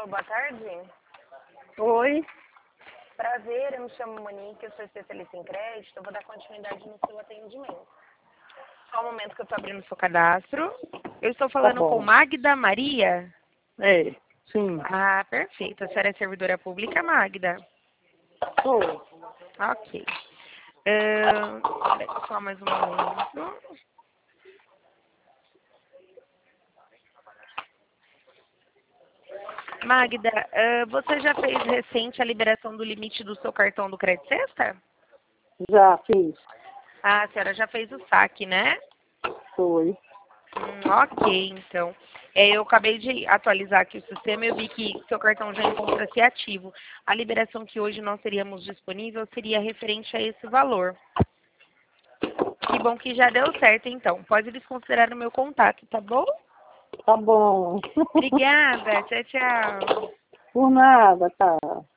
Alô, boa tarde. Oi, Prazer, eu me chamo Monique, eu sou especialista em crédito, eu vou dar continuidade no seu atendimento. Só um momento que eu estou abrindo o seu cadastro. Eu estou tá falando com bom. Magda Maria? É, sim, Ah, perfeito. A senhora é servidora pública, Magda? sou. Ok. Peraí, só mais um momento. Magda, você já fez recente a liberação do limite do seu cartão do Crédito Sexta? Já fiz, Ah, a senhora já fez o saque, né? foi. Ok, então. Eu acabei de atualizar aqui o sistema e eu vi que seu cartão já encontra-se ativo. A liberação que hoje nós teríamos disponível seria referente a esse valor. Que bom que já deu certo, então. Pode desconsiderar o meu contato, tá bom? Tá bom. Obrigada. Tchau, tchau. Por nada, tá.